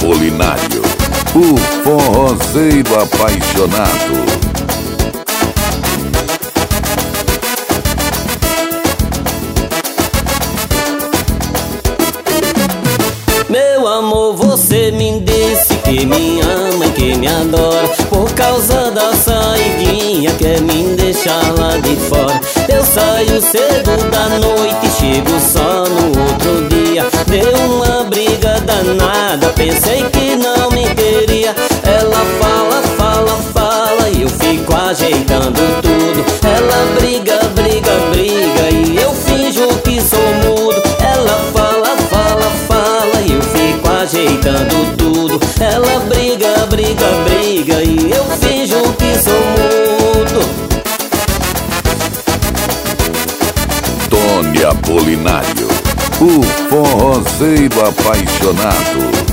Apolinário, o forrozeiro apaixonado. Meu amor, você me disse que me ama e que me adora, por causa da saidinha quer me deixar lá de fora. Eu saio cedo da noite, chego só no outro dia. Deu uma briga danada, pensei que não me queria. Ela fala, fala, fala e eu fico ajeitando tudo. Ela briga, briga, briga e eu finjo que sou mudo. Ela fala, fala, fala e eu fico ajeitando tudo. Ela briga, briga, briga e eu finjo que sou mudo. Tony Apolinário, o forrozeiro apaixonado.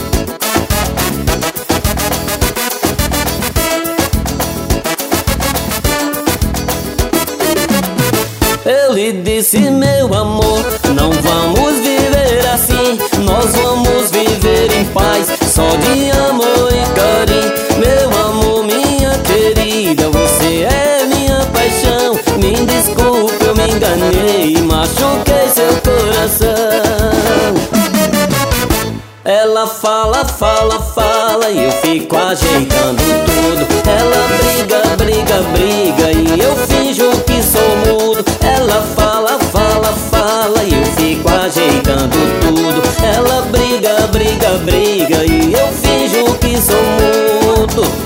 Eu lhe disse, meu amor, não vamos viver assim. Nós vamos viver em paz, só de amor e carinho. Meu amor, minha querida, você é minha paixão. Me desculpe, eu me enganei e machuquei seu coração. Ela fala, fala, fala e eu fico ajeitando tudo. Ela briga, briga, briga e eu finjo que sou mudo. Ela fala, fala, fala e eu fico ajeitando tudo. Ela briga, briga, briga e eu finjo que sou mudo.